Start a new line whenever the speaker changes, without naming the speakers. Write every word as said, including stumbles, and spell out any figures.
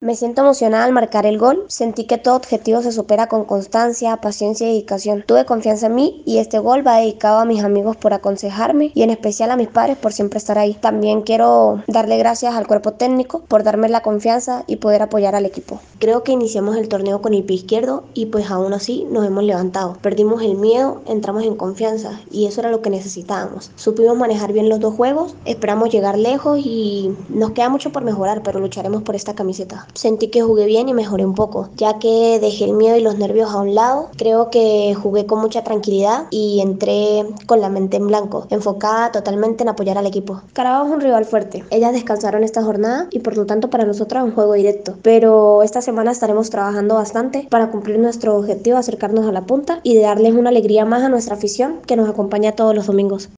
Me siento emocionada al marcar el gol. Sentí que todo objetivo se supera con constancia, paciencia y dedicación. Tuve confianza en mí y este gol va dedicado a mis amigos por aconsejarme y en especial a mis padres por siempre estar ahí. También quiero darle gracias al cuerpo técnico por darme la confianza y poder apoyar al equipo. Creo que iniciamos el torneo con el pie izquierdo y pues aún así nos hemos levantado. Perdimos el miedo, entramos en confianza y eso era lo que necesitábamos. Supimos manejar bien los dos juegos, esperamos llegar lejos y nos queda mucho por mejorar, pero lucharemos por esta camiseta. Sentí que jugué bien y mejoré un poco, ya que dejé el miedo y los nervios a un lado. Creo que jugué con mucha tranquilidad y entré con la mente en blanco, enfocada totalmente en apoyar al equipo. Carabobo es un rival fuerte. Ellas descansaron esta jornada y por lo tanto para nosotras es un juego directo. Pero esta semana estaremos trabajando bastante para cumplir nuestro objetivo, acercarnos a la punta y de darles una alegría más a nuestra afición que nos acompaña todos los domingos.